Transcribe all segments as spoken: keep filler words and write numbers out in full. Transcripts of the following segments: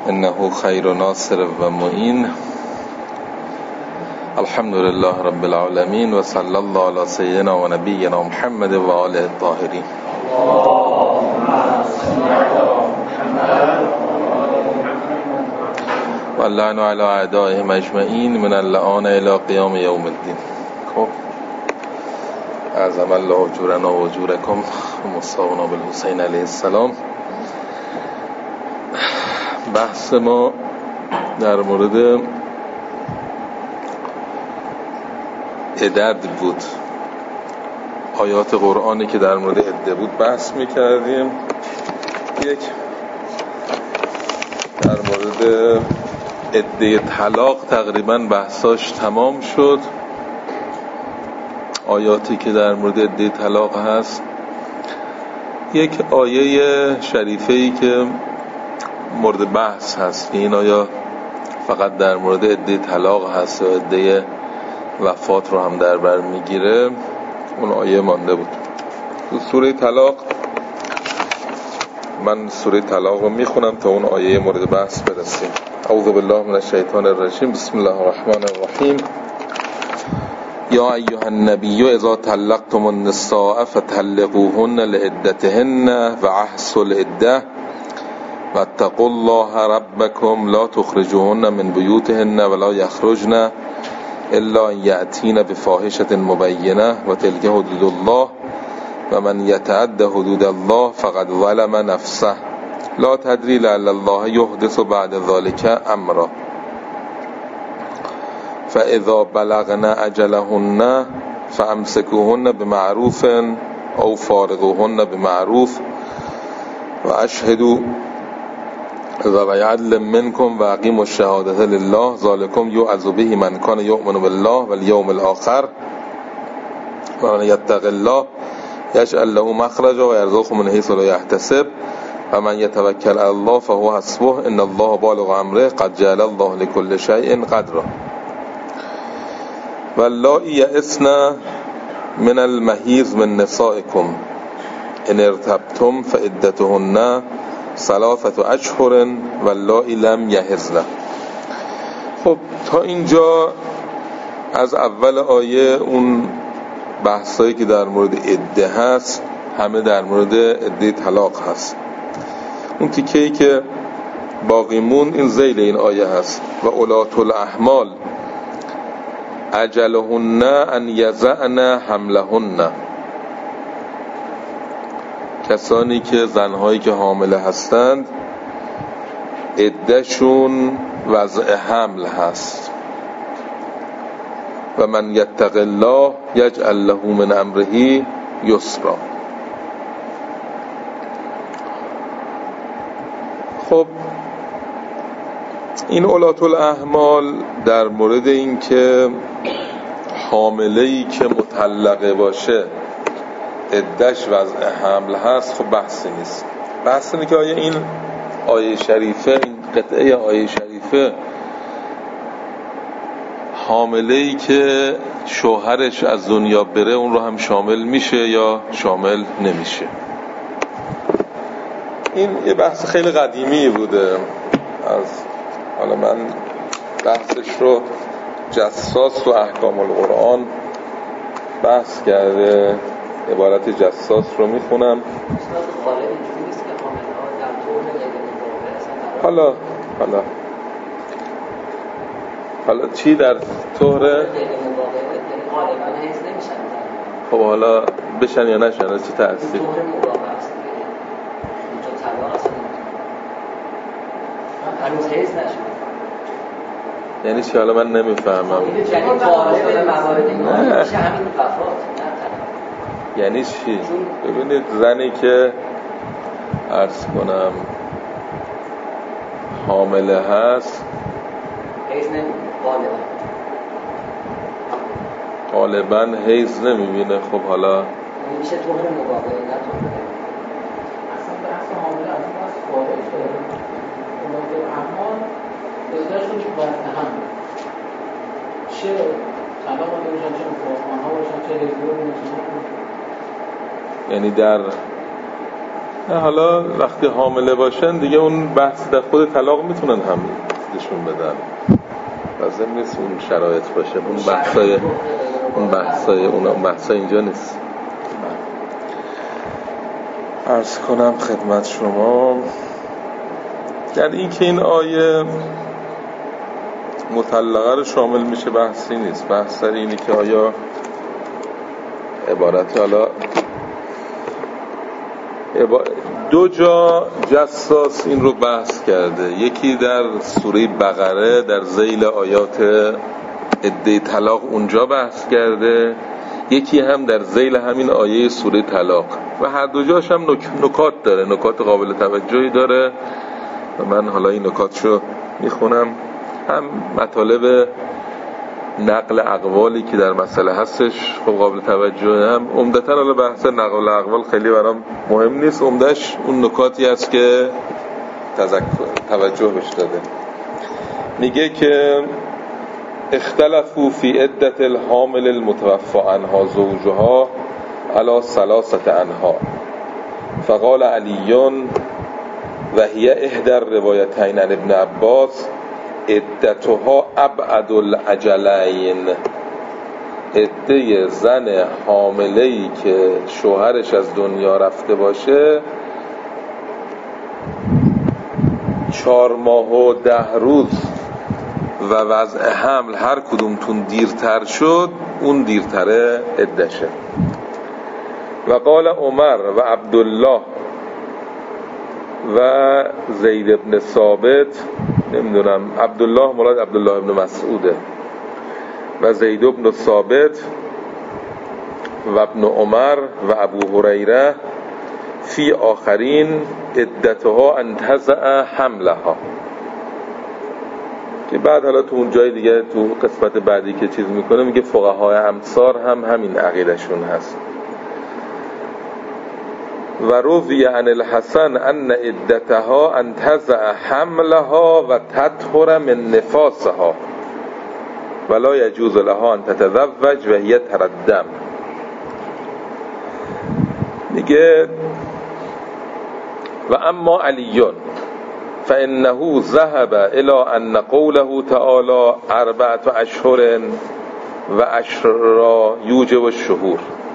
انه خیر ناصر و معین. الحمد لله رب العالمین و صلی الله علی سیدنا و نبینا محمد و آله الطاهرین. و اللعن علی اعدائهم اجمعین من اللعان الی قیام یوم الدین. خب اعظم الله اجورنا و اجورکم مصابنا بالحسین علیه السلام. بحث ما در مورد عدد بود، آیات قرآنی که در مورد عده بود بحث میکردیم. یک در مورد عده طلاق تقریبا بحثاش تمام شد. آیاتی که در مورد عده طلاق هست، یک آیه شریفه‌ای که مورد بحث هست که این آیا فقط در مورد عده طلاق هست یا عده وفات رو هم در بر میگیره، اون آیه مانده بود. سوره طلاق، من سوره طلاق رو میخونم تا اون آیه مورد بحث برسیم. اعوذ بالله من الشیطان الرجیم. بسم الله الرحمن الرحیم. یا ایها النبی اذا طلقتم النساء فطلقوهن لعدتهن واحصوا العده واتقوا الله ربكم لا تخرجوهن من بيوتهن ولا يخرجن الا ان يأتين بفاحشة مبينة وتلك حدود الله ومن يتعد حدود الله فقد ظلم نفسه لا تدري لعل الله يحدث بعد ذلك امرا فاذا بلغن اجلهن فامسكوهن بمعروف او فارقوهن بمعروف واشهدوا ذوی عدل منکم و اقیموا الشهادة لله ذلکم یوعظ به من کان یؤمن بالله والیوم الاخر و من یتق الله یجعل له مخرجا و یرزقه من حیث لا یحتسب و من یتوکل علی الله فهو حسبه ان الله بالغ امره قد جعل الله لكل شیء قدرا واللائی یئسن من المحیض من نسائکم ان ارتبتم فعدتهن ثلاثه اشهر واللائی لم یحضن. خب تا اینجا از اول آیه اون بحثایی که در مورد عده هست همه در مورد عده طلاق هست. اون تیکه‌ای که باقی مون این ذیل این آیه هست. و اولات الاحمال اجلهن ان یضعن حملهن. کسانی که زنهایی که حامله هستند عدهشون وضع حمل هست. و من یتق الله یجعل له من امره یسرا. خب این اولات الاحمال در مورد این که حامله‌ای که مطلقه باشه عدهش وضع حمل هست، خب بحثی نیست. بحث اینه که آیا این آیه شریفه، این قطعه آیه شریفه حامله‌ای که شوهرش از دنیا بره اون رو هم شامل میشه یا شامل نمیشه. این یه بحث خیلی قدیمی بوده. از حالا من بحثش رو جساس و احکام القرآن بحث کرده، عبارت جساس رو میخونم. حالا حالا حالا چی در طهر؟ خب حالا بشن یا نشن چی تأثیر؟ یعنی چی؟ حالا من نمیفهمم. یعنی چی؟ ببینید زنی که عرض کنم حامله هست غالبا حیض نمیبینه. خب حالا میشه طهر مقابل نه طهر اصلا بحث حامله از اون از خارج داره. اما ازداشون که باید هم چه طلاق آده باشن، چه مفاهمه ها باشن، چه حیض باشن. یعنی در حالا وقتی حامله باشن دیگه اون بحث در خود طلاق میتونن هم دشون بدن، لازم نیست اون شرایط باشه. اون بحثای اون بحثای اون بحثای اینجا نیست. عرض کنم خدمت شما یعنی این که این آیه مطلقه رو شامل میشه بحثی نیست. بحث در اینه که آیا عبارت حالا دو جا جساس این رو بحث کرده، یکی در سوره بقره در ذیل آیات عده طلاق اونجا بحث کرده، یکی هم در ذیل همین آیه سوره طلاق و هر دو جاش هم نکات داره، نکات قابل توجهی داره و من حالا این نکاتشو میخونم. هم مطالب نقل اقوالی که در مسئله هستش خب قابل توجه، هم عمدتاً حالا بحث نقل اقوال خیلی برام مهم نیست، عمدش اون نکاتی است که تذکر توجه بهش داده. میگه که اختلفوا فی عدت الحامل المتوفى عنها زوجها علی ثلاثه انها فقال علی و هی احدى الروایتین عن ابن عباس عدتها ابعد الاجلین، عده زن حامله‌ای که شوهرش از دنیا رفته باشه چهار ماه و ده روز و وضع حمل هر کدومتون دیرتر شد اون دیرتره عدشه. و قال عمر و عبدالله و زید ابن ثابت، نمیدونم عبدالله مراد عبدالله ابن مسعوده، و زید ابن ثابت و ابن عمر و ابو هریره فی آخرین عدتها انتزع حملها، که بعد حالا تو اون جای دیگه تو قسمت بعدی که چیز میکنه میگه فقهای امصار هم همین عقیدشون هست. و روی عن الحسن ان عدتها انتزع حملها و تطهر من نفاسها ولا یجوز لها ان تتزوج و هی تردم. میگه و اما علی فانه ذهب الى ان قوله تعالی اربعه اشهر و عشرا یوجب الشهور،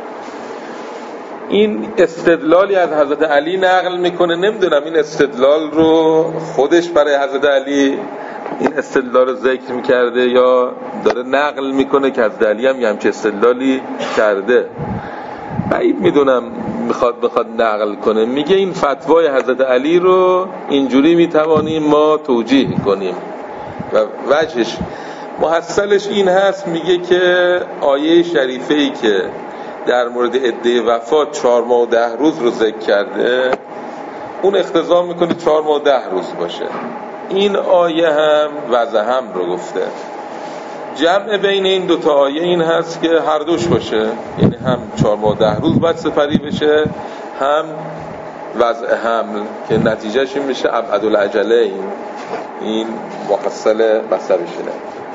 این استدلالی از حضرت علی نقل میکنه. نمیدونم این استدلال رو خودش برای حضرت علی این استدلال رو ذکر میکرده یا داره نقل میکنه که حضرت علی هم یه همچه استدلالی کرده. بعید میدونم میخواد بخواد نقل کنه. میگه این فتوای حضرت علی رو اینجوری میتوانیم ما توجیه کنیم و وجهش محصلش این هست. میگه که آیه شریفه‌ای که در مورد عده وفات چهار ماه و ده روز رو ذکر کرده اون اقتضا میکنه چهار ماه و ده روز باشه. این آیه هم وضع هم رو گفته. جمع بین این دوتا آیه این هست که هر دوش باشه، یعنی هم چهار ماه و ده روز باید سپری بشه هم وضع حمل که نتیجهش این میشه ابعد الاجلین. این محصل مطلبش اینه.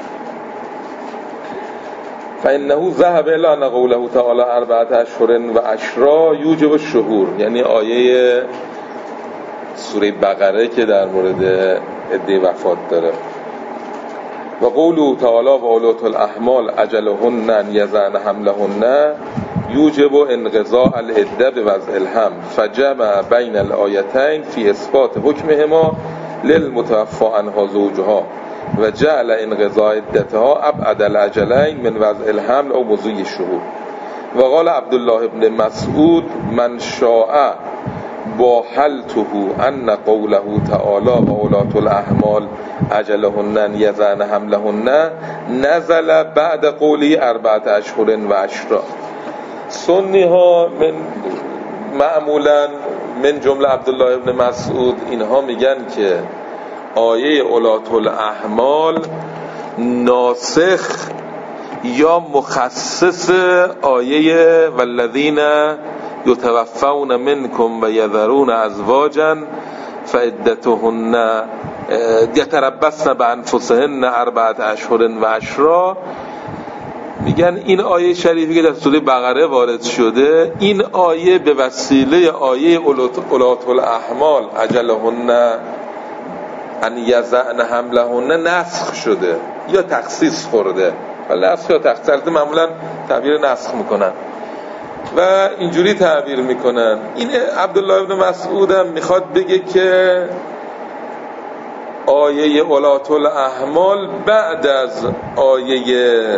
فانه ذهب الى ان قوله تعالی اربعه اشهر و عشرا یوجب الشهور، یعنی آیه سوره بقره که در مورد عده وفات داره. و قوله تعالی و اولاة الاحمال اجلهن ان یضعن حملهن یوجب انقضاء العده بوضع الحمل فجمع بین الآیتین فی اثبات حکمهما للمتوفى عنها زوجها و جعل انقضاء عدتها ابعد الاجلین من وضع الحمل او مضی الشهور. و قال عبدالله ابن مسعود من شاء باحلته ان قوله تعالی و اولاة الاحمال اجلهن ان یضعن حملهن نزل بعد قوله اربعه اشهر و عشرا. سنی ها من معمولا من جمله عبدالله ابن مسعود اینها میگن که آیه اولاة الاحمال ناسخ یا مخصص آیه والذین یتوفون منکم و یذرون ازواجا فعدتهن یتربصن بانفسهن اربعه اشهر و عشرا میگن این آیه شریفی که در سوره بقره وارد شده، این آیه به وسیله آیه اولات الاحمال اجلهن ان یضعن حملهن نسخ شده یا تخصیص خورده. نسخ یا تخصیص معمولا تعبیر نسخ میکنن و اینجوری تعبیر میکنن. این عبدالله ابن مسعود هم میخواد بگه که آیه اولات الاحمال بعد از آیه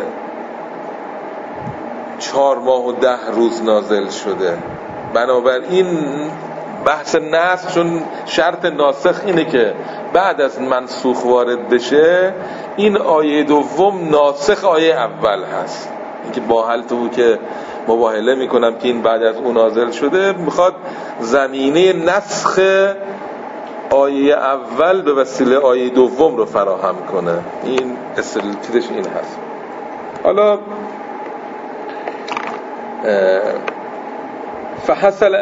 چهار ماه و ده روز نازل شده، بنابراین بحث نسخ، چون شرط ناسخ اینه که بعد از منسوخ وارد بشه، این آیه دوم ناسخ آیه اول هست. اینکه با حالت او که مباهله میکنم که این بعد از اون نازل شده، میخواد زمینه نسخ آیه اول به وسیله آیه دوم رو فراهم کنه. این استدلالش این هست. حالا فحصل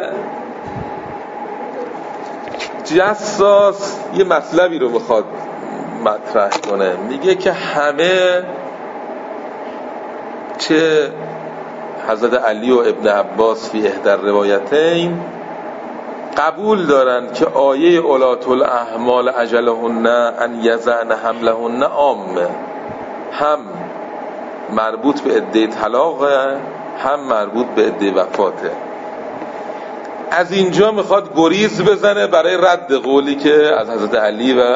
جساس یه مطلبی رو میخواد مطرح کنه، میگه که همه، چه حضرت علی و ابن عباس فی احدی الروایتین، قبول دارن که آیه اولات الاحمال اجلهن ان یضعن حملهن عامه، هم مربوط به عده طلاقه هم مربوط به عده وفاته. از اینجا میخواد گریز بزنه برای رد قولی که از حضرت علی و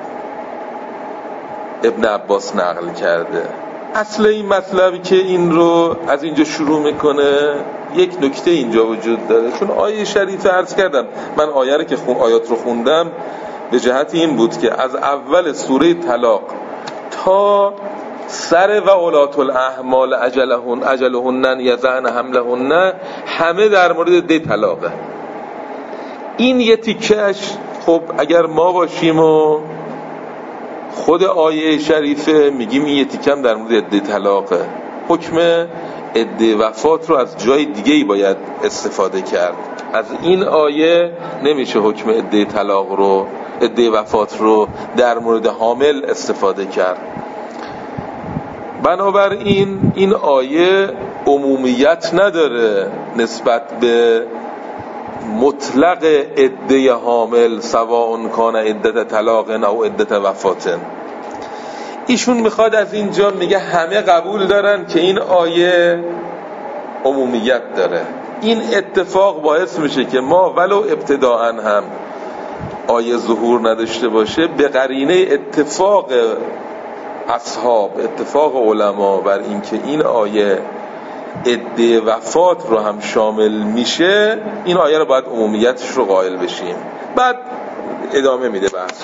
ابن عباس نقل کرده. اصل این مطلبی که این رو از اینجا شروع میکنه، یک نکته اینجا وجود داره. چون آیه شریفه عرض کردم، من آیه رو که خون آیات رو خوندم به جهت این بود که از اول سوره طلاق تا سر و اولات الاحمال اجلهن اجلهن یضعن حملهن همه در مورد عده طلاقه. این یه تیکش، خب اگر ما باشیم و خود آیه شریفه میگیم این یه تیکم در مورد عده طلاقه، حکم عده وفات رو از جای دیگه‌ای باید استفاده کرد. از این آیه نمیشه حکم عده طلاق رو، عده وفات رو در مورد حامل استفاده کرد. بنابراین این آیه عمومیت نداره نسبت به مطلق عده حامل، سواء کان عدت طلاق او عدت وفات. ایشون میخواد از اینجا میگه همه قبول دارن که این آیه عمومیت داره. این اتفاق باعث میشه که ما ولو ابتداءً هم آیه ظهور نداشته باشه، به قرینه اتفاق اصحاب، اتفاق علما بر این که این آیه عده وفات رو هم شامل میشه، این آیه رو باید عمومیتش رو قائل بشیم. بعد ادامه میده بحث.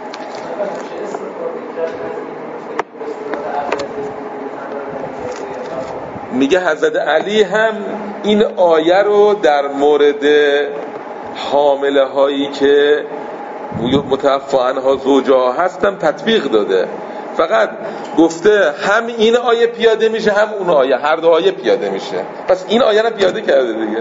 میگه حضرت علی هم این آیه رو در مورد حامله هایی که متوفی عنها زوجها هستن تطبیق داده، فقط گفته هم این آیه پیاده میشه هم اون آیه، هر دو آیه پیاده میشه. پس این آیه رو پیاده کرده دیگه.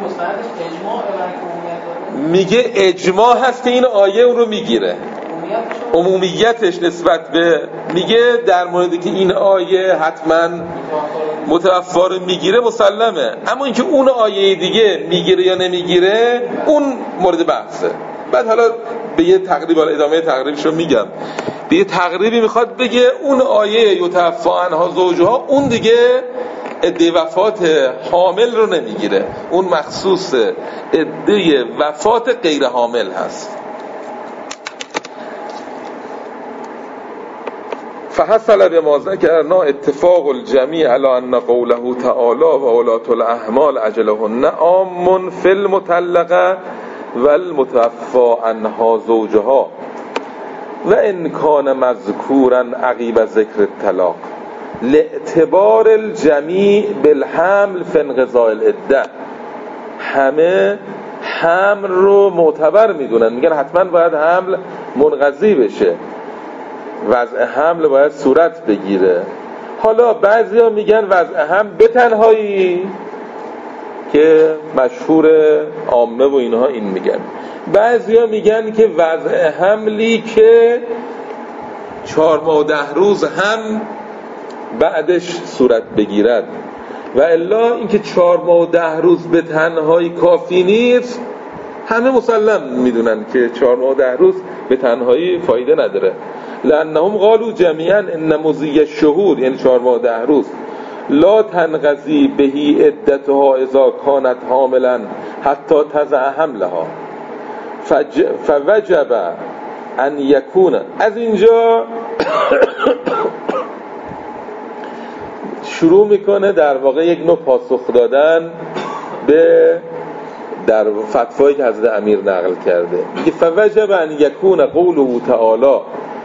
میگه اجماع هست که این آیه اون رو میگیره، عمومیتش نسبت به، میگه در موردی که این آیه حتما متوفا رو میگیره مسلمه، اما اینکه اون آیه دیگه میگیره یا نمیگیره اون مورد بحثه. بعد حالا به یه تقریب، حالا ادامه تقریبش رو میگم، به یه تقریبی میخواد بگه اون آیه یتوفی عنها زوجها اون دیگه عده وفات حامل رو نمیگیره، اون مخصوص عده وفات غیر حامل هست. فحصل بما ذکرنا اتفاق الجمیع علی ان قوله تعالی و اولات الاحمال اجلهن عام فی المطلقه و المتوفی عنها زوجها و ان کان مذکورا عقیب ذکر الطلاق لاعتبار الجمیع بالحمل فی انقضاء العده. همه حمل رو معتبر میدونن، میگن حتما باید حمل منقضی بشه، وضع حمل باید صورت بگیره. حالا بعضیا میگن وضع حمل به تنهایی که مشهور عامه و اینها این میگن، بعضیا میگن که وضع حملی که چهار ماه و ده روز هم بعدش صورت بگیرد. و الا اینکه چهار ماه و ده روز به تنهایی کافی نیست، همه مسلم میدونن که چهار ماه و ده روز به تنهایی فایده نداره. لأنهم قالوا جمیعا ان مضی الشهور، یعنی چهار ماه و ده روز، لا تنقضی بهی عدتها اذا کانت حاملا حتی تضع حملها فج... فوجب ان یکون. از اینجا شروع میکنه در واقع یک نوع پاسخ دادن به در فتوایی که حضرت امیر نقل کرده. میگه فوجب ان یکون قوله تعالی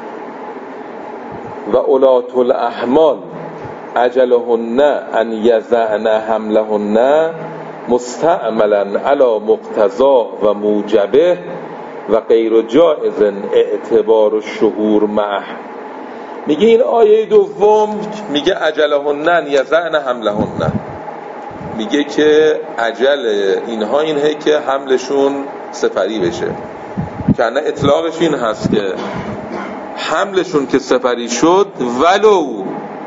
و اولاة الاحمال اجلهن ان یضعن حملهن مستعملا علی مقتضا و موجبه و غیر جائز اعتبار الشهور معه. میگه این آیه دوم میگه اجلهن ان یضعن حملهن، میگه که عجل اینها اینه که حملشون سپری بشه. که نه اطلاقش این هست که حملشون که سپری شد ولو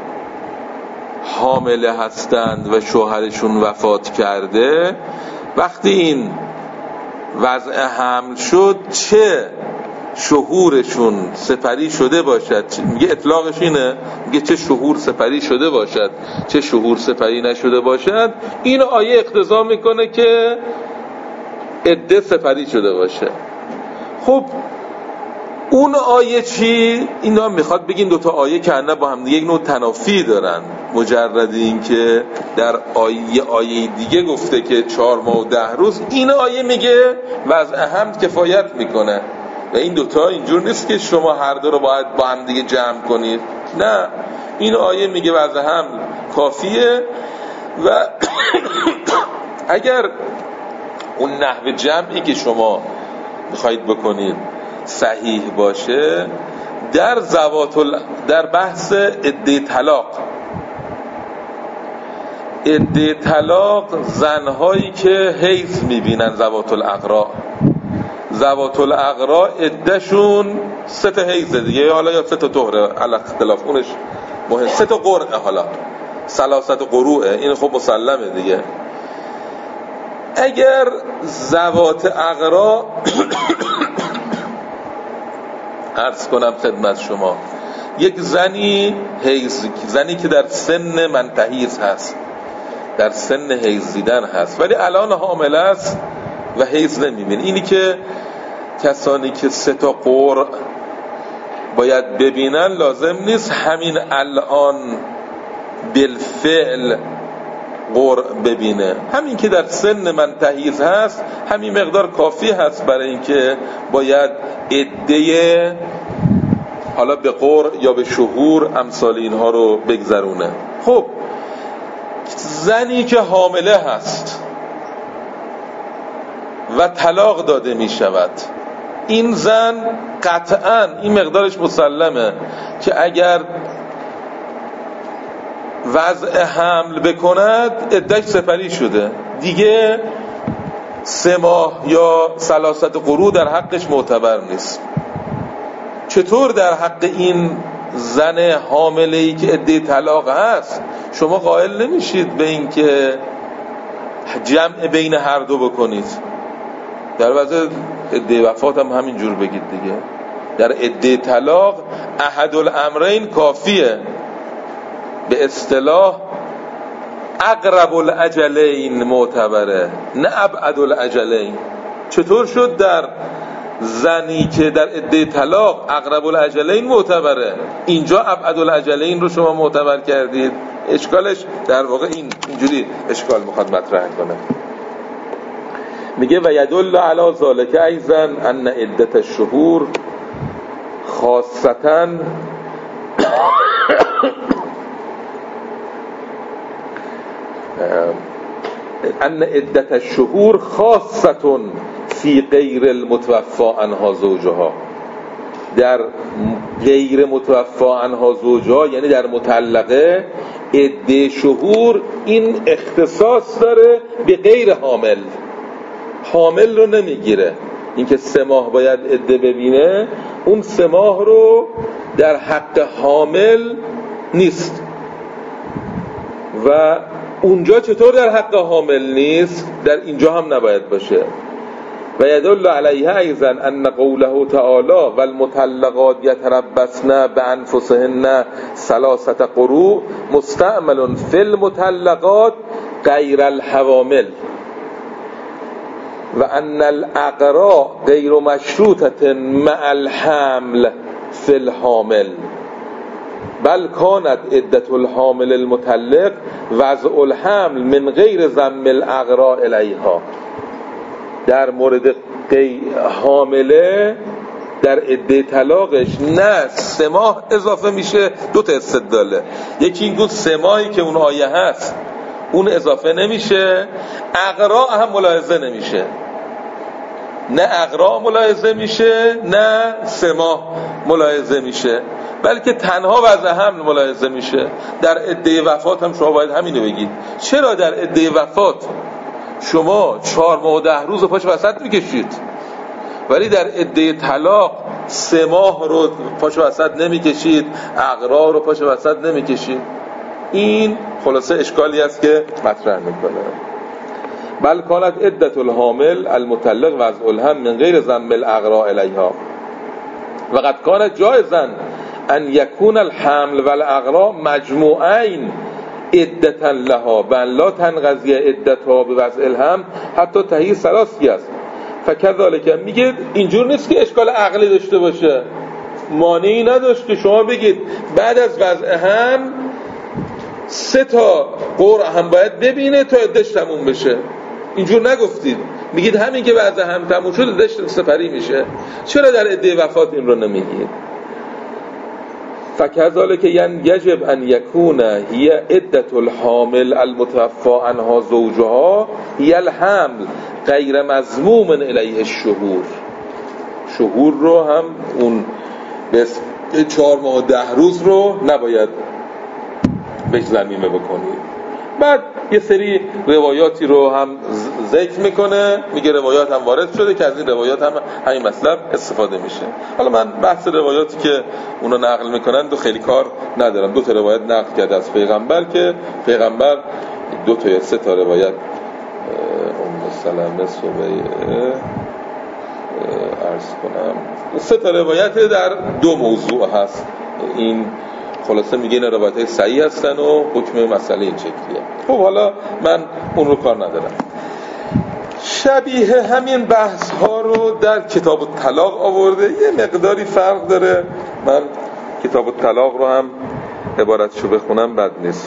حامله هستند و شوهرشون وفات کرده، وقتی این وضع حمل شد چه شهورشون سپری شده باشد، میگه اطلاقش اینه، میگه چه شهور سپری شده باشد چه شهور سپری نشده باشد، این آیه اقتضا میکنه که عده سپری شده باشه. خب اون آیه چی؟ اینا میخواد بگین دوتا آیه که انا با هم دیگه یک نوع تنافی دارن. مجرد این که در آیه آیه دیگه گفته که چهار ماه و ده روز، این آیه میگه وضع حمل کفایت میکنه و این دوتا اینجور نیست که شما هر دو رو باید با هم دیگه جمع کنید. نه، این آیه میگه وضع حمل کافیه و اگر اون نحو جمعی که شما میخواید بکنید صحیح باشه، در زوات ال... در بحث عده طلاق، عده طلاق زنهایی که حیض میبینن، زوات الاغراء، زوات الاغراء عدهشون سه تا حیض دیگه، حالا یا سه تا طهره، علی اختلاف اونش مهم، سه تا قرعه، حالا ثلاثت قروءه، این خب مسلمه دیگه. اگر زوات اغراء عرض کنم خدمت شما، یک زنی حیض، زنی که در سن منتهیز هست، در سن حیض دیدن هست، ولی الان حامله است و حیض نمیبینه، اینی که کسانی که سه تا قرع باید ببینن لازم نیست همین الان بالفعل قرع ببینه، همین که در سن منتهیز هست همین مقدار کافی هست برای اینکه باید عده حالا به قرع یا به شهور امثال اینها رو بگذرونه. خب زنی که حامله هست و طلاق داده می شود، این زن قطعاً این مقدارش مسلمه که اگر وضع حمل بکند عده‌اش سپری شده دیگه، سه ماه یا ثلاثت قروء در حقش معتبر نیست. چطور در حق این زن حامله‌ای که عده طلاق هست شما قائل نمیشید به این که جمع بین هر دو بکنید؟ در وضع عده وفات هم همین جور بگید دیگه. در عده طلاق احد الامرین کافیه، به اصطلاح اقرب الاجلین معتبره، نه ابعد الاجلین. چطور شد در زنی که در عده طلاق اقرب الاجلین معتبره، اینجا ابعد الاجلین رو شما معتبر کردید؟ اشکالش در واقع این اینجوری اشکال میخواد مطرح کنه. میگه و یدل علی ذالک ایضا ان عدت الشهور خاصتا ان عدت الشهور خاصه فی غیر المتوفى عنها زوجها، در غیر متوفى عنها زوجها یعنی در مطلقه عده شهور این اختصاص داره به غیر حامل، حامل رو نمیگیره. اینکه سه ماه باید عده ببینه، اون سه ماه رو در حق حامل نیست. و اونجا چطور در حق حامل نیست، در اینجا هم نباید باشه. و یدل علیه ایضا ان قوله تعالی والمطلقات یتربصن بانفسهن ثلاثه قروء مستعمل فی المطلقات غیر الحوامل و ان الاقراء غیر مشروطه مع الحمل فی الحامل بل کانت عدة الحامل المطلق وضع الحمل من غیر ضم الاقراء الیها. در مورد حامله در عده طلاقش نه سه ماه اضافه میشه، دو تا استدلاله. یکی این گفت سه ماهی که اون آیه هست اون اضافه نمیشه، اقراء هم ملاحظه نمیشه، نه اقراء ملاحظه میشه نه سه ماه ملاحظه میشه، بلکه تنها وضع حمل ملاحظه میشه. در عده وفات هم شما باید همینو بگید. چرا در عده وفات شما چهار ماه و ده روز پاش وسط میکشید ولی در عده طلاق سه ماه رو پاش وسط نمیکشید، اقراء رو پاش وسط نمیکشید؟ این خلاصه اشکالی است که مطرح میکنه. بل کانت عدة الحامل المطلق وضع الحمل من غیر ضم الاقراء الیها و قد کانت جائزا ان یکون الحمل والاقراء مجموعین عدة لها بل لا تنقضی عدتها بوضع الحمل حتی تهی ثلاثی است. فکذالک میگه اینجور نیست که اشکال عقلی داشته باشه، مانعی نداشت که شما بگید بعد از وضع حمل سه تا قرعه هم باید ببینه تا عدتش تموم بشه. اینجور نگفتید، میگید همین که وضع حمل تموم شد عدتش سپری میشه. چرا در عده وفات این رو نمیگید؟ فکذالک یجب ان یکون هی عدة الحامل المتوفی عنها زوجها هی الحمل غیر مضموم الیه الشهور. شهور رو هم اون بس چهار ماه و ده روز رو نباید بهش ضمیمه بکنید. بعد یه سری روایاتی رو هم ذکر میکنه، میگه روایات هم وارد شده که از این روایات هم همین مطلب استفاده میشه. حالا من بحث روایاتی که اونا نقل میکنن دو خیلی کار ندارم. دو تا روایت نقل کرده از پیغمبر که پیغمبر دو تا یا سه تا روایت ام سلمه سبیعه عرض کنم سه تا روایت در دو موضوع هست. این خلاصه میگه این روایت‌های صحیح هستن و حکم مسئله این شکلیه. خب حالا من اون رو کار ندارم. شبیه همین بحث ها رو در کتاب الطلاق آورده، یه مقداری فرق داره. من کتاب الطلاق رو هم عبارتشو بخونم بد نیست.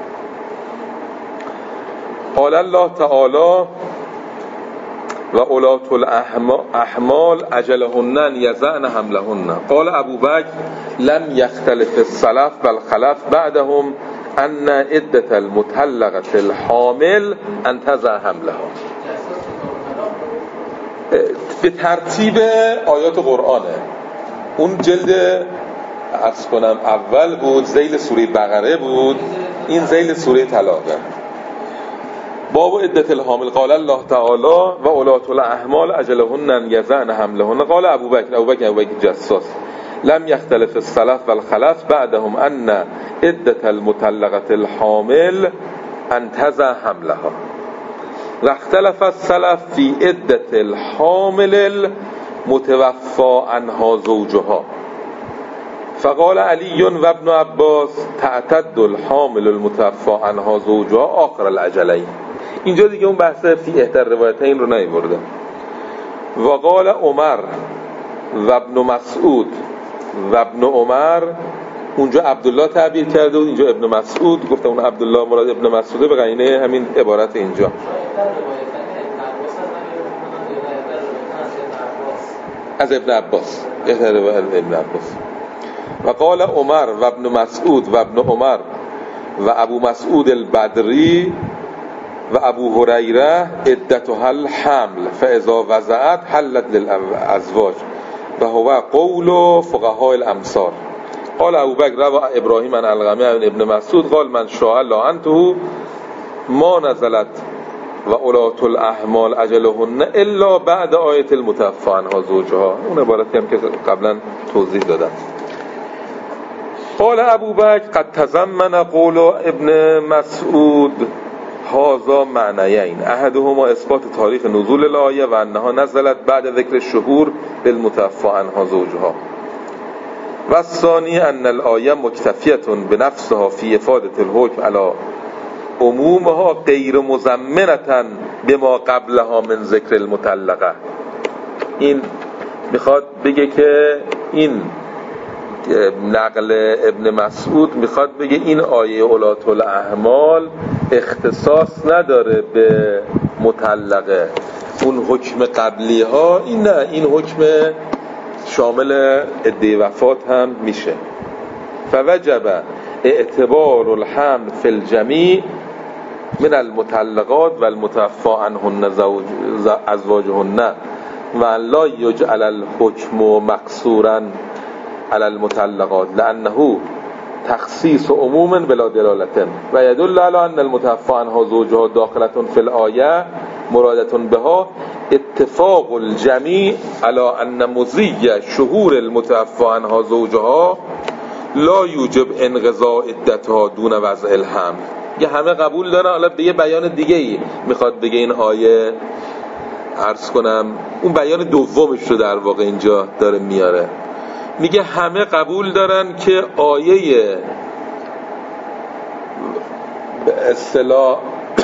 قال الله تعالی و اولات الاحمال اجلهن ان یضعن حملهن. قال ابو بکر لم یختلف السلف بل خلف بعدهم ان عدة المطلقة الحامل ان تضع حملها. به ترتیب آیات قرآنه. اون جلد عرض کنم اول بود، ذیل سوره بقره بود، این ذیل سوره طلاقه. باب عدة الحامل قال الله تعالی و اولات الاحمال اجلهن ان یضعن حملهن. قال ابو بکر ابو بکر ابو بکر جساس لم یختلف السلف والخلف بعدهم ان عدة المطلقة الحامل ان تضع حملها و اختلف السلف فی عدة الحامل المتوفى عنها زوجها. فقال علی و ابن عباس تعتد الحامل المتوفى عنها زوجها آخر الاجلین. اینجا دیگه اون بحث فی احدى الروایتین رو نیورده. و قال عمر و ابن مسعود و ابن عمر، اونجا عبدالله تعبیر کرده و اینجا ابن مسعود گفته. اون عبدالله مراد ابن مسعوده به قرینه همین عبارت اینجا. از ابن عباس احتر ابن عباس. و قال عمر و ابن مسعود و ابن عمر و ابو مسعود البدری و ابو هریره عدتها الحمل فاذا وضعت حلت للازواج و هو قول فقهاء الامصار. قال ابو بکر روى ابراهیم عن علقمه عن ابن مسعود قال من شاء لعنته ما نزلت و اولات الاحمال اجلهن الا بعد آیت المتوفی عنها زوجها. اون عبارتی هم که قبلا توضیح دادم. قال ابو بکر قد تضمن قول ابن مسعود هذا معنیین احدهما اثبات تاریخ نزول الآیه و انها نزلت بعد ذکر الشهور بالمتوفى عنها زوجها و الثانی ان الآیه مکتفیه بنفسها فی افاده الحکم علی عمومها غیر مضمنه بما قبلها من ذکر المطلقه. این میخواد بگه که این نقل ابن مسعود میخواد بگه این آیه اولات الاحمال اختصاص نداره به مطلقه، اون حکم قبلی ها این نه، این حکم شامل عده وفات هم میشه. فوجب اعتبار الحمل فی الجمیع من المطلقات و المتوفى عنهن ازواجهن و لا یجعل الحکم مقصورا على المطلقات لانه تخصیص عموما بلا دلالة و يدل على ان المتوفى عنها زوجها داخلة في الآية مرادة بها اتفاق الجميع على ان مضي شهور المتوفى عنها زوجها لا یوجب انقضاء عدتها دون وضع الحمل. یه همه قبول دارن. حالا به یه بیان دیگه ای میخواد بگه این آیه، عرض کنم اون بیان دومش رو در واقع اینجا داره میاره، میگه همه قبول دارن که آیه به اصطلاح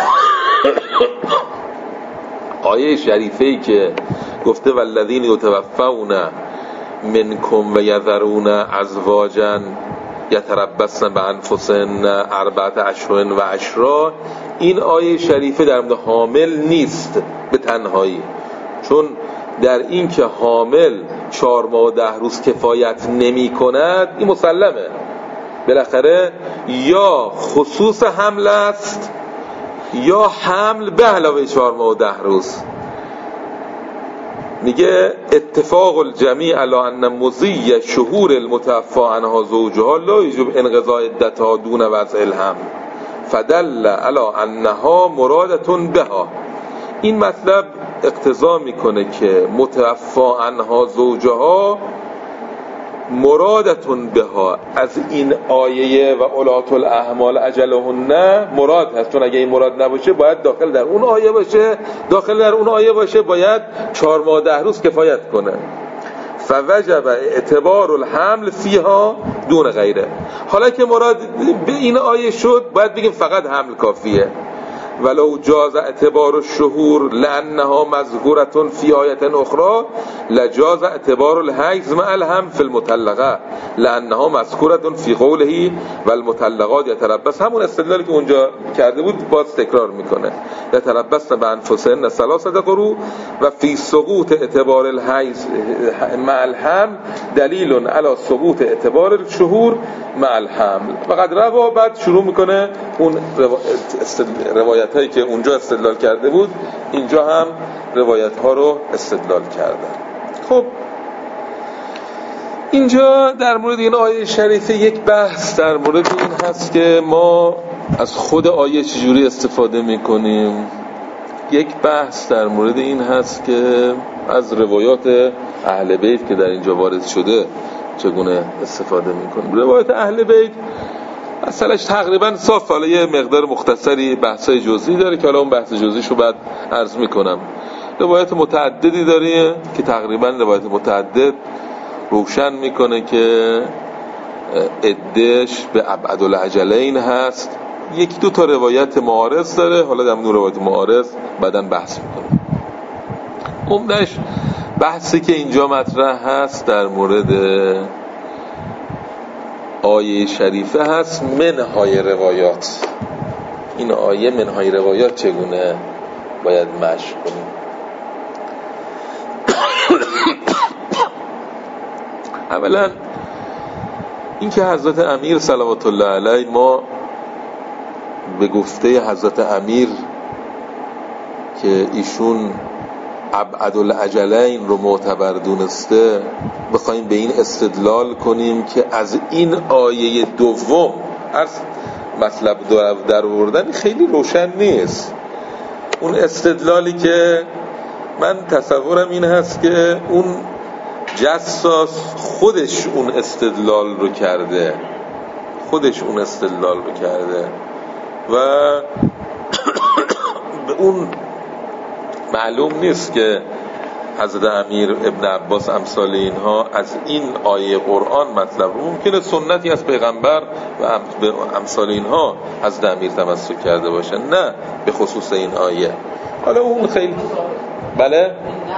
آیه شریفه‌ای که گفته والذین یتوفون منکم و یذرون ازواجا یتربصن بانفسهن اربعة اشهر و عشرا، این آیه شریفه در مورد حامل نیست به تنهایی، چون در این که حامل چهار ماه و ده روز کفایت نمی کند این مسلمه، بالاخره یا خصوص حمل است یا حمل به علاوه چهار ماه و ده روز. میگه اتفاق الجمیع علی ان مضی شهور المتوفى عنها زوجها لا یجب انقضاء عدتها دون وضع الحمل فدل علی انها مرادة بها. این مطلب اقتضا میکنه که متوفى عنها زوجها مرادتون بها از این آیه و اولات الاحمال اجلهن مراد هست، چون اگه این مراد نباشه باید داخل در اون آیه باشه، داخل در اون آیه باشه باید چهار ماه ده روز کفایت کنه. فوجب اعتبار الحمل فیها دون غیره. حالا که مراد به این آیه شد باید بگیم فقط حمل کافیه. ولو جاز اعتبار الشهور لانها مذکورة فی آیه اخرى لجاز اعتبار الحیض مع الحمل فی المطلقه لانها مذکورة فی قوله والمطلقات یتربصن. همون استدلالی که اونجا کرده بود باز تکرار میکنه، یتربصن بانفسهن ثلاثه قروء و فی سقوط اعتبار الحیض مع الحمل دلیل علی سقوط اعتبار الشهور مع الحمل. فقط روا بعد شروع میکنه اون روایت هایی که اونجا استدلال کرده بود اینجا هم روایت ها رو استدلال کردن. خب اینجا در مورد این آیه شریفه یک بحث در مورد این هست که ما از خود آیه چجوری استفاده میکنیم. یک بحث در مورد این هست که از روایات اهل بیت که در اینجا وارد شده چگونه استفاده میکنیم. روایات اهل بیت اصلش تقریبا صاف، حالا یه مقدار مختصری بحثای جزئی داره که حالا اون بحث جزئیشو بعد عرض میکنم. روایات متعددی داره که تقریبا روایات متعدد روشن میکنه که عدهش به ابعد الاجلین هست. یکی دو تا روایت معارض داره، حالا در مورد روایت معارض بعداً بحث میکنم. عمدش بحثی که اینجا مطرح هست در مورد آیه شریفه هست منهای روایات. این آیه منهای روایات چگونه باید مشق کنیم. اولا این که حضرت امیر صلوات الله علیه، ما به گفته حضرت امیر که ایشون ابعد الاجلین رو معتبر دونسته بخوایم به این استدلال کنیم که از این آیه دوم از مطلب در آوردن خیلی روشن نیست. اون استدلالی که من تصورم این هست که اون جساس خودش اون استدلال رو کرده، خودش اون استدلال بکرده و به اون معلوم نیست که حضرت امیر ابن عباس امثال اینها از این آیه قرآن مطلب ممکنه سنتی از پیغمبر و امثال اینها حضرت امیر تمسک کرده باشن، نه به خصوص این آیه. حالا اون خیلی بله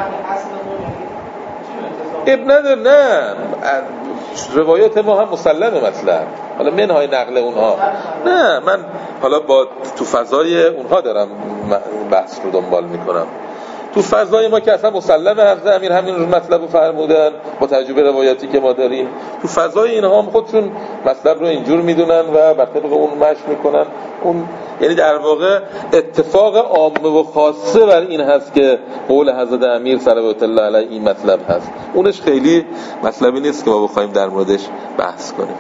اب نداره، نه روایات ما هم مسلمه مطلب، حالا منهای نقل اونها نه، من حالا با تو فضای اونها دارم بحث رو دنبال میکنم. تو فضای ما که اصلا مسلمه حضرت امیر همین رو مطلب رو فرمودن با تجربه روایاتی که ما داریم، تو فضای اینها هم خودشون مطلب رو اینجور میدونن و بر طبق اون مشی میکنن. اون یعنی در واقع اتفاق عامه و خاصه بر این هست که قول حضرت امیر صلوات الله علیه این مطلب هست، اونش خیلی مطلبی نیست که ما بخوایم در موردش بحث کنیم.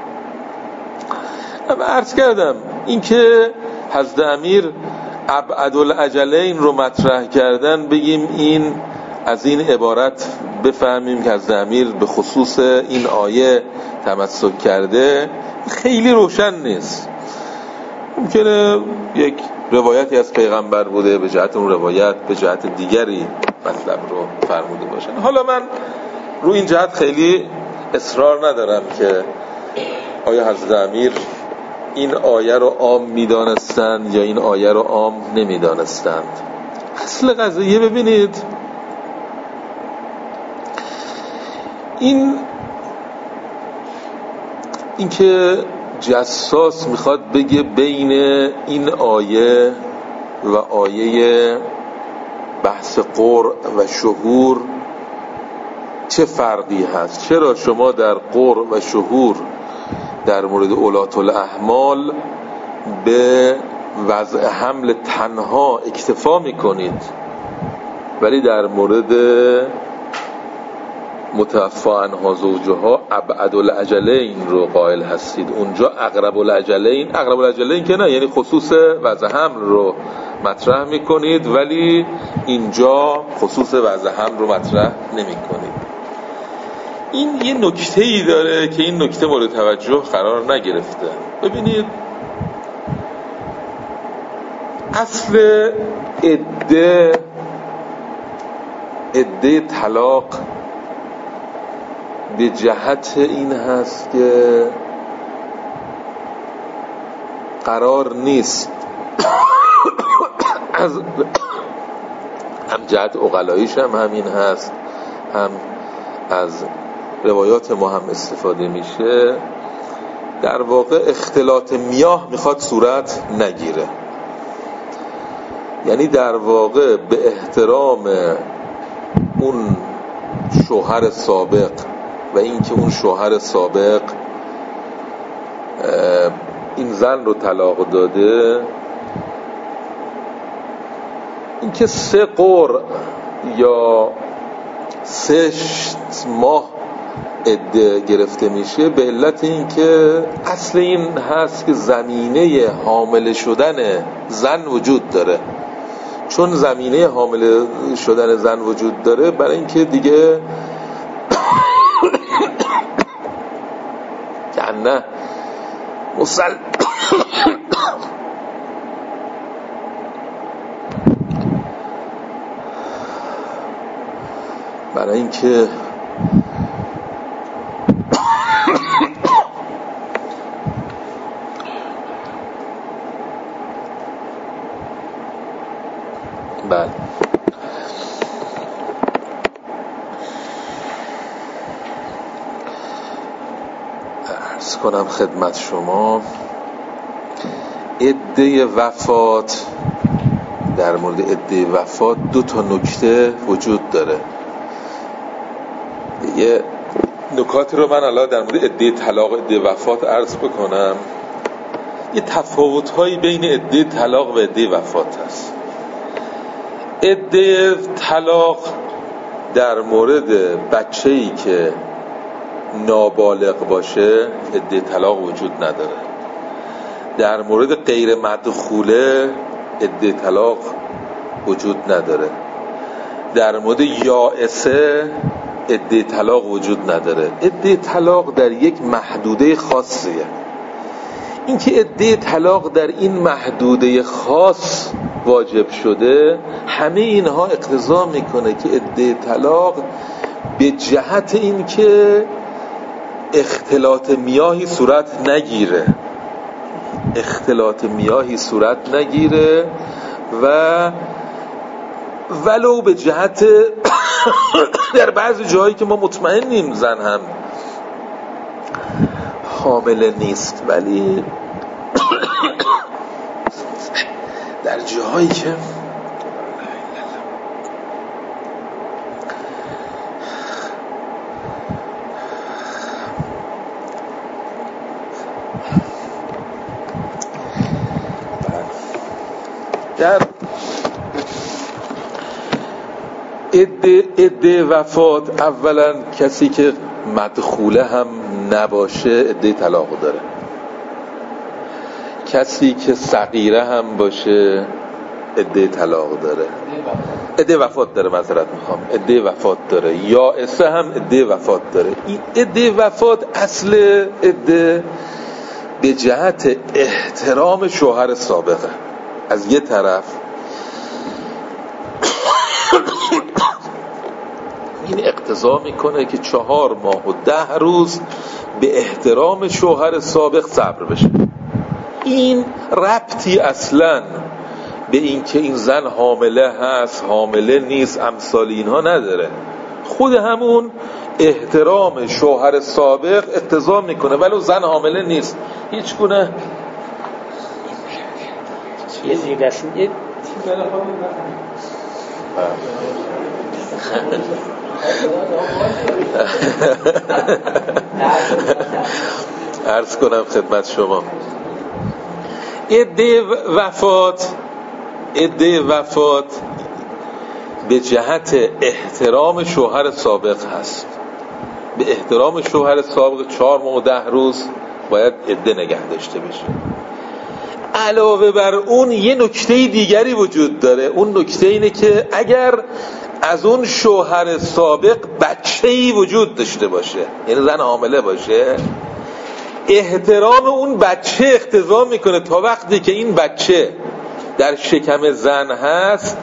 اما عرض کردم این که حضرت امیر ابعدالاجلین رو مطرح کردن، بگیم این از این عبارت بفهمیم که حضرت امیر به خصوص این آیه تمسک کرده، خیلی روشن نیست. ممکنه یک روایتی از پیغمبر بوده، به جهت اون روایت به جهت دیگری مطلب رو فرموده باشن. حالا من رو این جهت خیلی اصرار ندارم که آیا حضرت امیر این آیه رو عام میدانستند یا این آیه رو عام نمیدانستند. اصل قضیه ببینید، این این که جساس میخواد بگه بین این آیه و آیه بحث قرء و شهور چه فرقی هست، چرا شما در قرء و شهور در مورد اولات الاحمال به وضع حمل تنها اکتفا میکنید ولی در مورد متوفی عنها زوجها ابعد الاجلین رو قائل هستید؟ اونجا اقرب الاجلین، اقرب الاجلین که نه، یعنی خصوص وضع حمل رو مطرح میکنید ولی اینجا خصوص وضع حمل رو مطرح نمیکنید. این یه نکته‌ای داره که این نکته مورد توجه قرار نگرفته. ببینید اصل عده عده طلاق به جهت این هست که قرار نیست از هم جهت عقلاییش هم همین هست، هم از روایات ما هم استفاده میشه، در واقع اختلاط میاه میخواد صورت نگیره. یعنی در واقع به احترام اون شوهر سابق و اینکه اون شوهر سابق این زن رو طلاق داده، اینکه سه قرء یا سه ماه عده گرفته میشه به علت اینکه اصل این هست که زمینه حامل شدن زن وجود داره. چون زمینه حامل شدن زن وجود داره، برای اینکه دیگه نه مسل برای اینکه بله عرض کنم خدمت شما، عده وفات، در مورد عده وفات دو تا نکته وجود داره. یه نکاتی رو من الان در مورد عده طلاق و عده وفات عرض بکنم. یه تفاوت‌هایی بین عده طلاق و عده وفات هست. عده طلاق در مورد بچه‌ای که نابالغ باشه عده طلاق وجود نداره. در مورد غیر مدخوله عده طلاق وجود نداره. در مورد یائسه عده طلاق وجود نداره. عده طلاق در یک محدوده خاصیه. اینکه عده طلاق در این محدوده خاص واجب شده، همه اینها اقتضا میکنه که عده طلاق به جهت اینکه اختلاط میاهی صورت نگیره اختلاط میاهی صورت نگیره و ولو به جهت در بعضی جاهایی که ما مطمئنیم زن هم حامله نیست، ولی در جاهایی که در عده عده وفات، اولا کسی که مدخوله هم نباشه عده طلاق داره، کسی که صغیره هم باشه عده طلاق داره، عده وفات داره معذرت میخوام عده وفات داره، یائسه هم عده وفات داره. این عده وفات اصل عده به جهت احترام شوهر سابقه از یه طرف، این اقتضا میکنه که چهار ماه و ده روز به احترام شوهر سابق صبر بشه. این ربطی اصلا به این که این زن حامله هست حامله نیست امثال اینها نداره، خود همون احترام شوهر سابق اقتضا میکنه ولو زن حامله نیست. هیچ گونه یه دیگه است یه عرض کنم خدمت شما، عده وفات عده وفات به جهت احترام شوهر سابق هست. به احترام شوهر سابق چهار ماه و ده روز باید عده نگه داشته بشه. علاوه بر اون یه نکته دیگری وجود داره، اون نکته اینه که اگر از اون شوهر سابق بچه‌ای وجود داشته باشه، یعنی زن حامله باشه، احترام اون بچه اقتضا میکنه تا وقتی که این بچه در شکم زن هست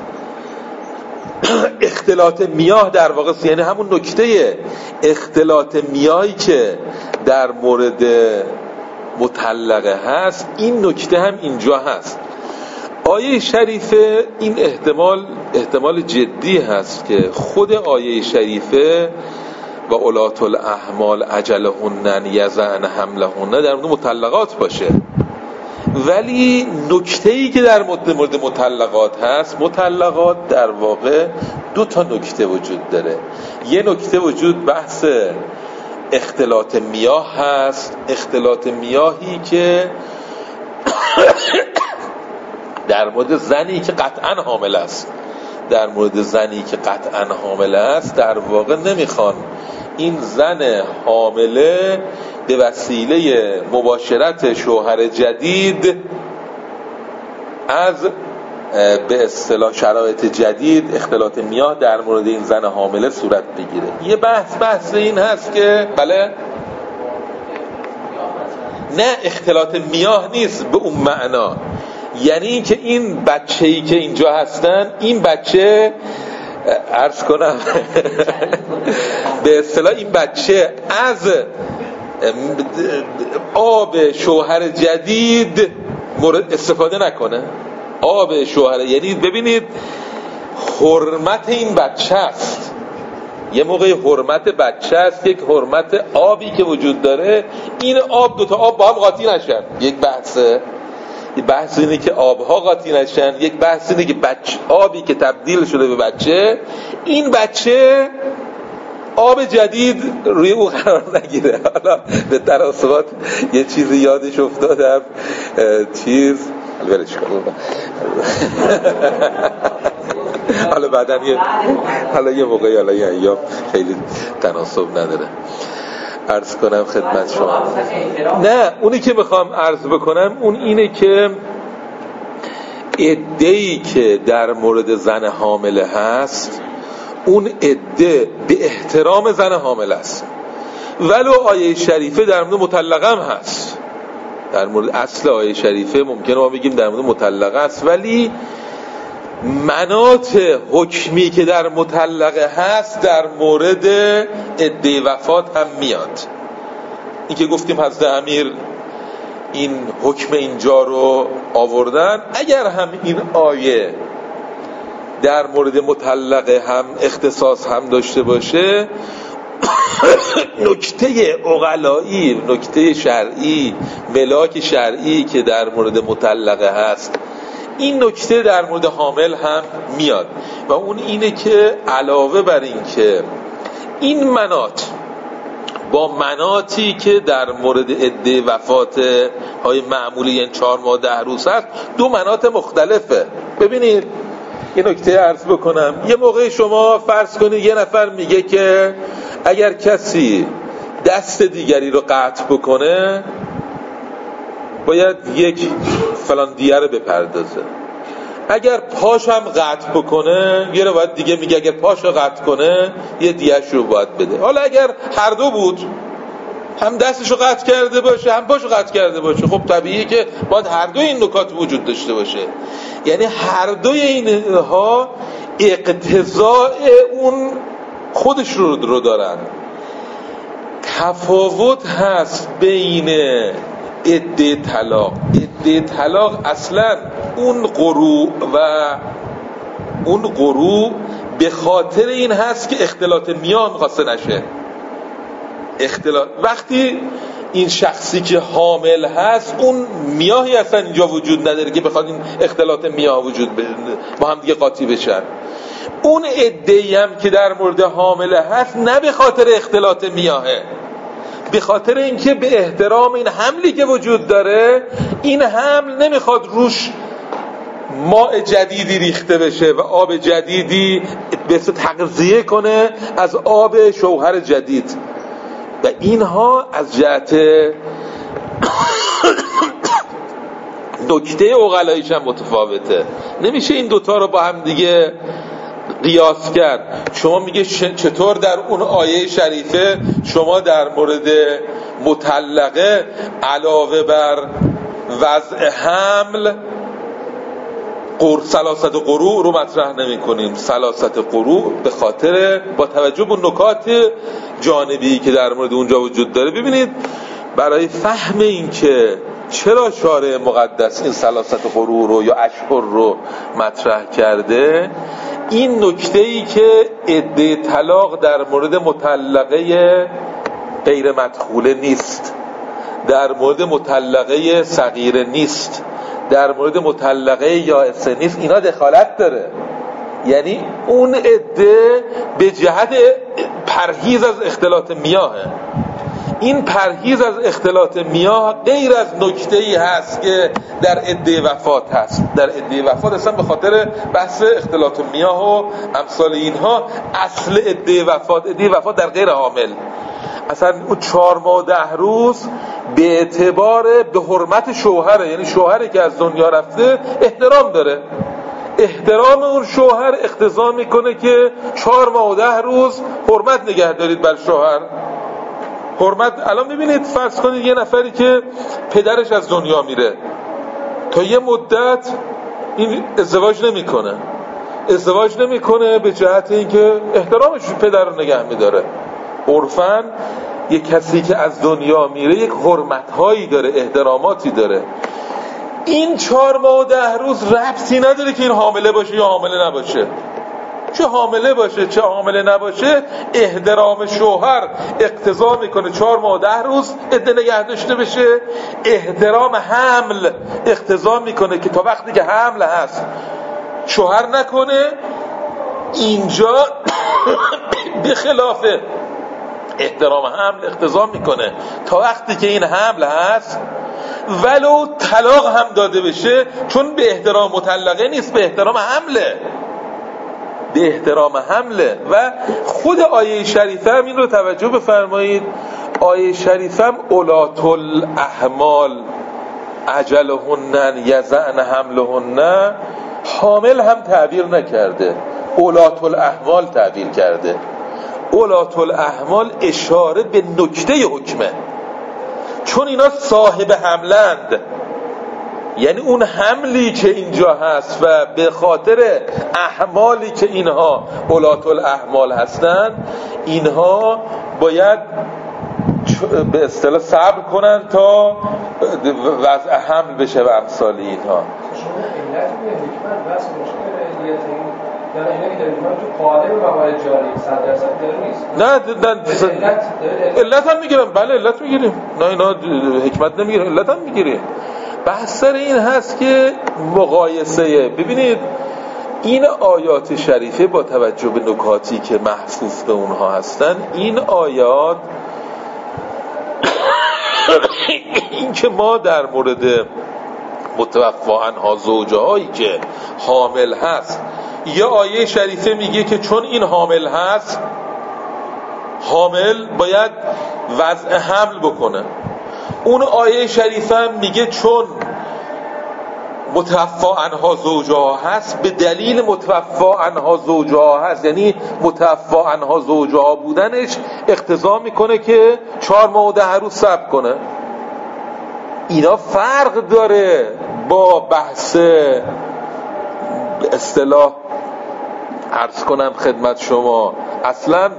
اختلاط میاه در واقع، یعنی همون نکته اختلاط میاهی که در مورد مطلقه هست، این نکته هم اینجا هست. آیه شریفه این احتمال احتمال جدی هست که خود آیه شریفه و اولات الاحمال اجلهن یضعن حملهن در مورد مطلقات باشه، ولی نکته‌ای که در مورد مطلقات هست، مطلقات در واقع دو تا نکته وجود داره. یه نکته وجود بحث اختلاط میاه هست، اختلاط میاهی که در مورد زنی که قطعا حامل است، در مورد زنی که قطعا حامل است در واقع نمیخوان این زن حامله به وسیله مباشرت شوهر جدید از به اصطلاح شرایط جدید اختلاط میاه در مورد این زن حامله صورت بگیره. یه بحث بحث این هست که بله نه اختلاط میاه نیست به اون معنا، یعنی این که این بچه‌ای که اینجا هستن، این بچه عرض کنم به اصطلاح این بچه از آب شوهر جدید مورد استفاده نکنه. آب شوهر، یعنی ببینید حرمت این بچه است، یه موقع حرمت بچه است، یک حرمت آبی که وجود داره، این آب دوتا آب با هم قاطی نشن. یک بحثه یک بحث اینه که آبها قاطی نشن، یک بحث اینه که بچه آبی که تبدیل شده به بچه، این بچه آب جدید روی او قرار نگیره. حالا به تناسبات یه چیزی یادش افتادم، چیز ولش کنم حالا بعداً یه حالا یه موقعی حالا یه ایام خیلی تناسب نداره عرض کنم خدمت شما. نه اونی که میخوام عرض بکنم اون اینه که عده‌ای که در مورد زن حامله هست، اون عده به احترام زن حامله است، ولو آیه شریفه در مورد مطلقه هم هست. در مورد اصل آیه شریفه ممکنه ما بگیم در مورد مطلقه است، ولی مناط حکمی که در مطلقه هست در مورد عده وفات هم میاد. این که گفتیم حضرت امیر این حکم اینجا رو آوردن، اگر هم این آیه در مورد مطلقه هم اختصاص هم داشته باشه، نکته عقلایی، نکته شرعی، ملاک شرعی که در مورد مطلقه هست، این نکته در مورد حامل هم میاد و اون اینه که علاوه بر این که این مناط با مناطی که در مورد عده وفات های معمولی یعنی چهار ماه ده روز هست، دو مناط مختلفه. ببینید یه نکته عرض بکنم، یه موقع شما فرض کنید یه نفر میگه که اگر کسی دست دیگری رو قطع بکنه باید یک فلان دیه رو بپردازه، اگر پاش هم قطع بکنه یه روایت دیگه میگه اگر پاش رو قطع کنه یه دیهش رو باید بده. حالا اگر هر دو بود، هم دستش رو قطع کرده باشه هم پاش رو قطع کرده باشه، خب طبیعیه که باید هر دو این نکات وجود داشته باشه. یعنی هر دوی اینها اقتضاء اون خودش رو رو دارن. تفاوت هست بین عده طلاق. عده طلاق اصلا اون قروع و اون قروع به خاطر این هست که اختلاط میاه میخواسته نشه. اختلاط وقتی این شخصی که حامل هست اون میاهی اصلا اینجا وجود نداره که بخواد این اختلاط میاه وجود با هم دیگه قاطی بشن. اون عده‌ای هم که در مورد حامله هست نه به خاطر اختلاط میاهه، به خاطر اینکه به احترام این حملی که وجود داره، این حمل نمیخواد روش ماء جدیدی ریخته بشه و آب جدیدی به تغذیه کنه از آب شوهر جدید و اینها از جهت نکته عقلاییش هم متفاوته. نمیشه این دوتا رو با هم دیگه قیاس کرد. شما میگه چطور در اون آیه شریفه شما در مورد مطلقه علاوه بر وضع حمل قر سلاست قروع رو مطرح نمی کنیم؟ سلاست قروع به خاطر با توجه به نکات جانبی که در مورد اونجا وجود داره. ببینید برای فهم این که چرا شارع مقدس این سلاست قروع رو یا اشهر رو مطرح کرده، این نکته‌ای که عده طلاق در مورد مطلقه غیر مدخوله نیست، در مورد مطلقه صغیره نیست، در مورد مطلقه یائسه نیست، اینا دخالت داره. یعنی اون عده به جهت پرهیز از اختلاط میاهه. این پرهیز از اختلاط میاه غیر از نکته‌ای هست که در عده وفات هست. در عده وفات اصلا به خاطر بحث اختلاط میاه و امثال اینها اصل عده وفات، عده وفات در غیر حامل اصلا اون چهار ماه ده روز به اعتبار به حرمت شوهره، یعنی شوهری که از دنیا رفته احترام داره، احترام اون شوهر اقتضا میکنه که چهار ماه و ده روز حرمت نگه دارید بر شوهر. حرمت الان ببینید فرض کنید یه نفری که پدرش از دنیا میره تا یه مدت این ازدواج نمیکنه، ازدواج نمیکنه به جهت اینکه احترامش پدر رو نگه میداره. عرفاً یه کسی که از دنیا میره یک حرمت‌هایی داره، احتراماتی داره. این چهار ماه و ده روز ربطی نداره که این حامله باشه یا حامله نباشه. چه حامله باشه چه حامله نباشه، احترام شوهر اقتضا میکنه چهار ماه و ده روز عده نگه داشته بشه. احترام حمل اقتضا میکنه که تا وقتی که حمل هست شوهر نکنه. اینجا به خلاف احترام حمل اقتضا میکنه تا وقتی که این حمل هست ولو طلاق هم داده بشه، چون به احترام مطلقه نیست، به احترام حمله، به احترام حمله. و خود آیه شریفه هم این رو توجه بفرمایید، آیه شریفه هم اولات الاحمال اجلهن یضعن حملهن، حامل هم تعبیر نکرده، اولات الاحمال تعبیر کرده. اولات الاحمال اشاره به نکته حکمه، چون اینا صاحب حملند، یعنی اون حملی که اینجا هست و به خاطر احمالی که اینها اولات الاحمال هستن، اینها باید به اصطلاح صبر کنن تا وضع حمل بشه و امثال اینها. شما علت به حکمت بس مشکل علیت این در اینه که داریم تو قالب موارد جاری صد درصد داره نیست. نه نه علت هم میگیرم. بله علت میگیریم. نه اینا حکمت نمیگیریم، علت هم میگیریم. بحث سر این هست که مقایسه، ببینید این آیات شریفه با توجه به نکاتی که محفوظ به اونها هستن، این آیات این که ما در مورد متوفی عنها زوجهایی که حامل هست، یه آیه شریفه میگه که چون این حامل هست، حامل باید وضع حمل بکنه. اون آیه شریفه هم میگه چون متوفی عنها زوجها هست، به دلیل متوفی عنها زوجها هست، یعنی متوفی عنها زوجها بودنش اقتضا میکنه که چهار ماه و ده روز صبر کنه. اینا فرق داره با بحث به اصطلاح عرض کنم خدمت شما، اصلا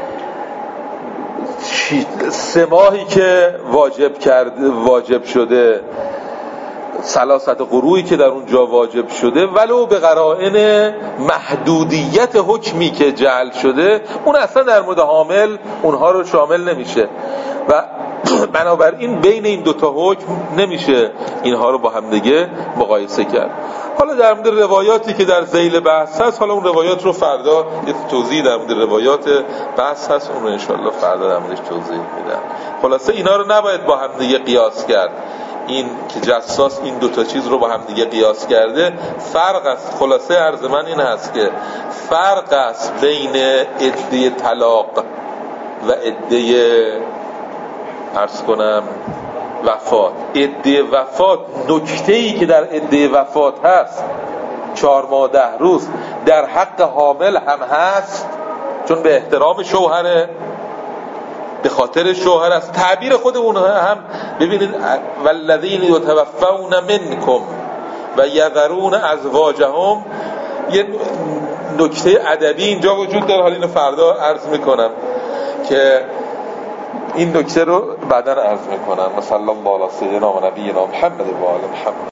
سه ماهی که واجب کرده واجب شده، ثلاثت قروئی که در اونجا واجب شده، ولو به قرائن محدودیت حکمی که جعل شده، اون اصلا در مورد حامل اونها رو شامل نمیشه و بنابراین بین این دوتا حکم نمیشه اینها رو با هم دیگه مقایسه کرد. حالا در مورد روایاتی که در ذیل بحث هست، حالا اون روایات رو فردا یه توضیح در مورد روایات بحث هست، اون رو انشاءالله فردا در موردش توضیح میدم. خلاصه اینا رو نباید با هم دیگه قیاس کرد. این که جساس این دوتا چیز رو با هم دیگه قیاس کرده، فرق است. خلاصه عرض من این هست که فرق است بین عده طلاق و عده عرض کنم وفات. عده وفات، نکته‌ای که در عده وفات هست چهار ماه ده روز، در حق حامل هم هست، چون به احترام شوهره، به خاطر شوهر است. تعبیر خود اونها هم ببینید، والذین یتوفون منکم و یذرون ازواجهم، یه نکته ادبی اینجا وجود داره. حالا اینو فردا عرض میکنم که این نکته رو بعداً عرض میکنم. صلی الله علی سیدنا و نبینا محمد و آل محمد.